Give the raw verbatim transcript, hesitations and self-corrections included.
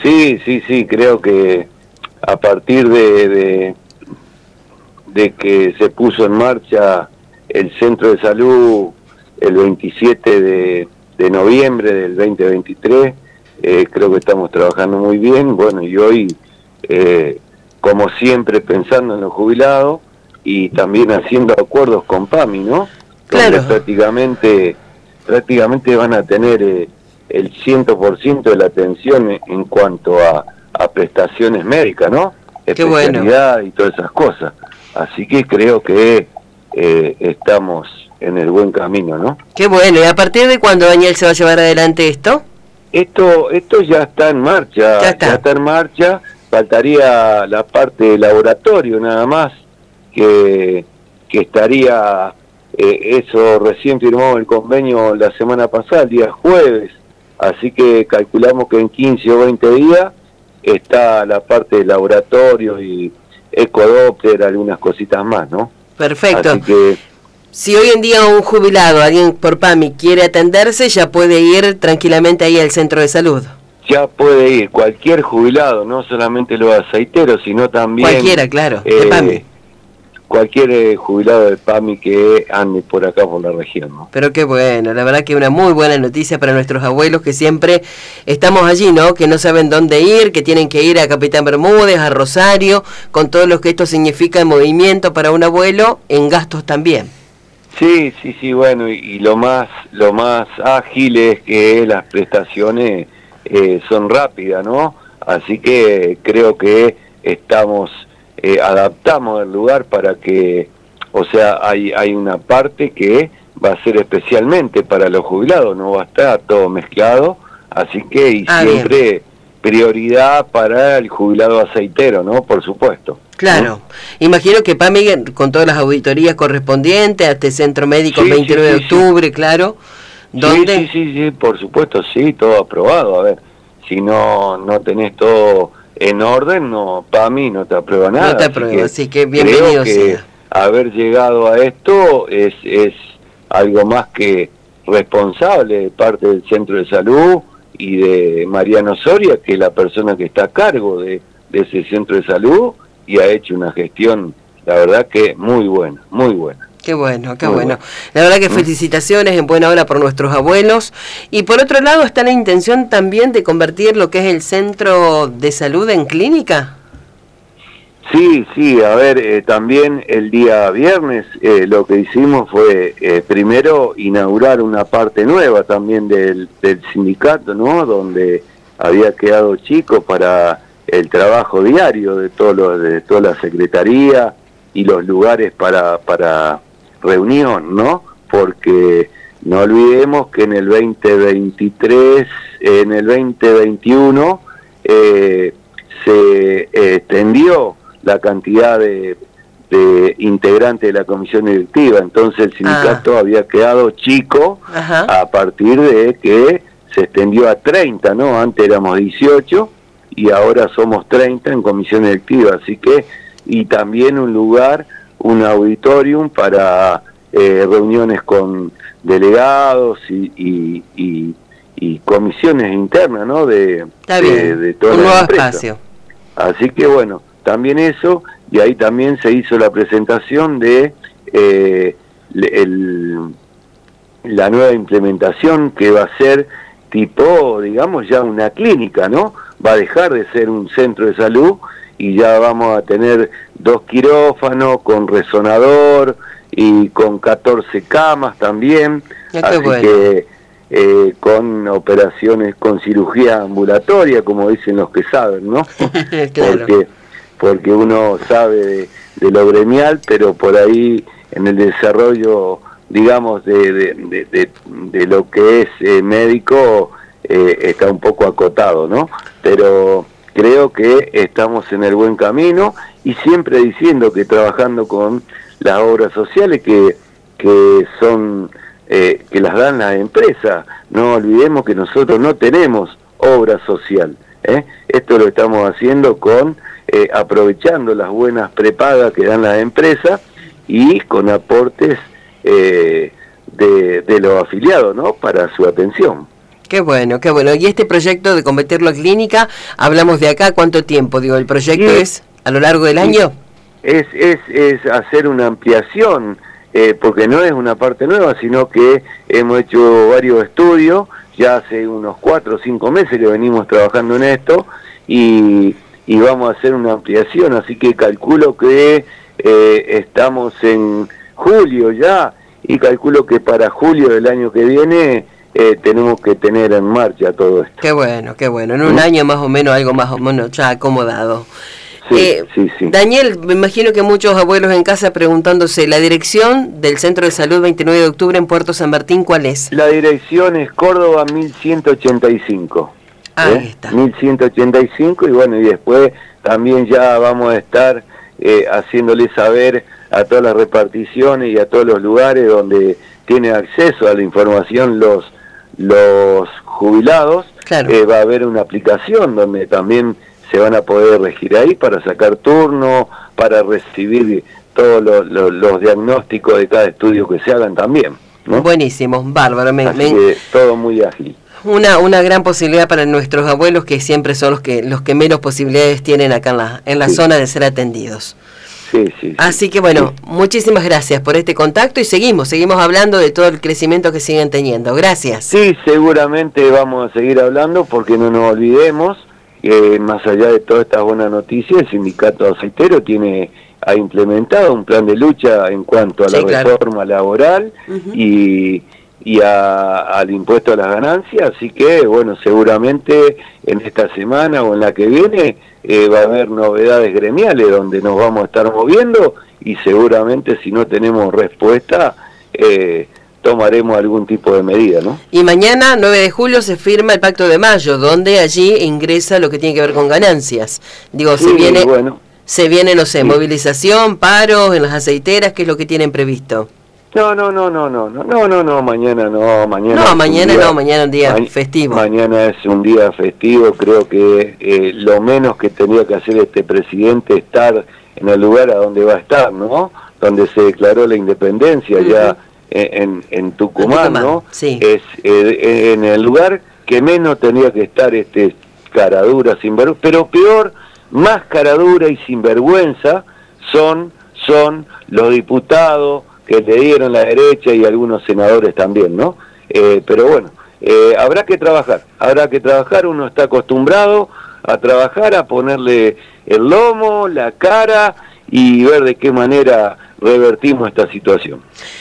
Sí, sí, sí, creo que a partir de, de, de que se puso en marcha el centro de salud el veintisiete de, de noviembre del veinte veintitrés, eh, creo que estamos trabajando muy bien, bueno, y hoy, eh, como siempre, pensando en los jubilados y también haciendo acuerdos con PAMI, ¿no? Claro. Donde prácticamente, prácticamente van a tener eh, el cien por ciento de la atención en, en cuanto a, a prestaciones médicas, ¿no? Qué bueno. Especialidad y todas esas cosas. Así que creo que eh, estamos en el buen camino, ¿no? Qué bueno. ¿Y a partir de cuándo, Daniel, se va a llevar adelante esto? Esto esto ya está en marcha, ya está, ya está en marcha. Faltaría la parte de laboratorio nada más, que, que estaría, eh, eso recién firmó el convenio la semana pasada, el día jueves, así que calculamos que en quince o veinte días está la parte de laboratorio y ecodoppler, algunas cositas más, ¿no? Perfecto. Así que, si hoy en día un jubilado, alguien por PAMI, quiere atenderse, ya puede ir tranquilamente ahí al centro de salud. Ya puede ir cualquier jubilado, no solamente los aceiteros, sino también... Cualquiera, claro, eh, de PAMI. Cualquier eh, jubilado de PAMI que ande por acá, por la región, ¿no? Pero qué bueno, la verdad que una muy buena noticia para nuestros abuelos que siempre estamos allí, ¿no? Que no saben dónde ir, que tienen que ir a Capitán Bermúdez, a Rosario, con todo lo que esto significa en movimiento para un abuelo, en gastos también. Sí, sí, sí, bueno, y, y lo más lo más ágil es que las prestaciones eh, son rápidas, ¿no? Así que creo que estamos, eh, adaptamos el lugar para que, o sea, hay, hay una parte que va a ser especialmente para los jubilados, no va a estar todo mezclado, así que y ah, siempre bien. Prioridad para el jubilado aceitero, ¿no? Por supuesto. Claro, ¿Mm? Imagino que PAMI, con todas las auditorías correspondientes a este centro médico, sí, veintinueve sí, de octubre, sí. claro, ¿dónde? Sí, sí, sí, sí, por supuesto, sí, todo aprobado. A ver, si no no tenés todo en orden, no, PAMI no te aprueba nada. No te aprueba, así que, así que bienvenido creo que sea. Haber llegado a esto es, es algo más que responsable de parte del centro de salud y de Mariano Soria, que es la persona que está a cargo de, de ese centro de salud, y ha hecho una gestión, la verdad que muy buena, muy buena. Qué bueno, qué muy bueno. bueno. La verdad que ¿Mm? felicitaciones, en buena hora por nuestros abuelos. Y por otro lado está la intención también de convertir lo que es el centro de salud en clínica. Sí, sí, a ver, eh, también el día viernes eh, lo que hicimos fue eh, primero inaugurar una parte nueva también del, del sindicato, ¿no? Donde había quedado chico para el trabajo diario de todo lo, de toda la secretaría y los lugares para, para reunión, ¿no? Porque no olvidemos que en el veinte veintitrés, en el veinte veintiuno eh, se extendió la cantidad de, de integrantes de la comisión directiva, entonces el sindicato ah. había quedado chico. Ajá. A partir de que se extendió a treinta, ¿no? Antes éramos dieciocho y ahora somos treinta en comisión directiva, así que, y también un lugar, un auditorium para eh, reuniones con delegados y, y, y, y comisiones internas, ¿no? De, Está bien. de, de toda un la nuevo empresa. espacio. Así que bueno, también eso, y ahí también se hizo la presentación de eh, el, la nueva implementación que va a ser tipo, digamos, ya una clínica, ¿no? Va a dejar de ser un centro de salud y ya vamos a tener dos quirófanos con resonador y con catorce camas también, así bueno. que eh, con operaciones, con cirugía ambulatoria, como dicen los que saben, ¿no? Claro. Porque porque uno sabe de, de lo gremial, pero por ahí en el desarrollo, digamos, de, de, de, de, de lo que es eh, médico, eh, está un poco acotado, ¿no? Pero creo que estamos en el buen camino y siempre diciendo que trabajando con las obras sociales que, que son, eh, que las dan las empresas, no olvidemos que nosotros no tenemos obra social, ¿eh? Esto lo estamos haciendo con... Eh, aprovechando las buenas prepagas que dan las empresas y con aportes eh, de, de los afiliados, ¿no? Para su atención. Qué bueno, qué bueno. Y este proyecto de convertirlo a clínica, hablamos de acá, ¿cuánto tiempo? Digo, ¿el proyecto sí. es a lo largo del año? Es, es, es hacer una ampliación, eh, porque no es una parte nueva, sino que hemos hecho varios estudios, ya hace unos cuatro o cinco meses que venimos trabajando en esto, y, y vamos a hacer una ampliación, así que calculo que eh, estamos en julio ya, y calculo que para julio del año que viene eh, tenemos que tener en marcha todo esto. Qué bueno, qué bueno, en un ¿Mm? año más o menos, algo más o menos ya acomodado. Sí, eh, sí, sí. Daniel, me imagino que muchos abuelos en casa preguntándose, ¿la dirección del Centro de Salud veintinueve de octubre en Puerto San Martín cuál es? La dirección es Córdoba mil ciento ochenta y cinco. Ahí ¿eh? está. mil ciento ochenta y cinco, y bueno, y después también ya vamos a estar eh, haciéndole saber a todas las reparticiones y a todos los lugares donde tienen acceso a la información los, los jubilados. Claro. Eh, va a haber una aplicación donde también se van a poder regir ahí para sacar turno, para recibir todos los, los, los diagnósticos de cada estudio que se hagan también, ¿no? Buenísimo, bárbaro. Me, Así me... que todo muy ágil. Una, una gran posibilidad para nuestros abuelos, que siempre son los que los que menos posibilidades tienen acá en la, en la sí. zona de ser atendidos. Sí, sí, sí. Así que bueno, sí. muchísimas gracias por este contacto y seguimos, seguimos hablando de todo el crecimiento que siguen teniendo. Gracias. Sí, seguramente vamos a seguir hablando porque no nos olvidemos. Eh, más allá de todas estas buenas noticias, el sindicato aceitero tiene ha implementado un plan de lucha en cuanto a la sí, reforma claro. laboral uh-huh. y, y a, al impuesto a las ganancias, así que bueno, seguramente en esta semana o en la que viene eh, va a haber novedades gremiales donde nos vamos a estar moviendo, y seguramente si no tenemos respuesta eh, tomaremos algún tipo de medida, ¿no? Y mañana, nueve de julio, se firma el Pacto de Mayo, donde allí ingresa lo que tiene que ver con ganancias. Digo, sí, se viene, bueno, se viene, no sé, sí. movilización, paros en las aceiteras, ¿qué es lo que tienen previsto? No, no, no, no, no, no, no, no, no, mañana no, mañana. No, mañana día, no, mañana un día ma festivo. Mañana es un día festivo, creo que eh, lo menos que tendría que hacer este presidente es estar en el lugar a donde va a estar, ¿no? Donde se declaró la independencia, uh-huh. ya en, en Tucumán, Tucumán, ¿no? Sí. Es eh, en el lugar que menos tendría que estar este caradura, sinvergüenza, pero peor, más caradura y sinvergüenza son, son los diputados que le dieron la derecha y algunos senadores también, ¿no? Eh, pero bueno, eh, habrá que trabajar, habrá que trabajar, uno está acostumbrado a trabajar, a ponerle el lomo, la cara y ver de qué manera revertimos esta situación.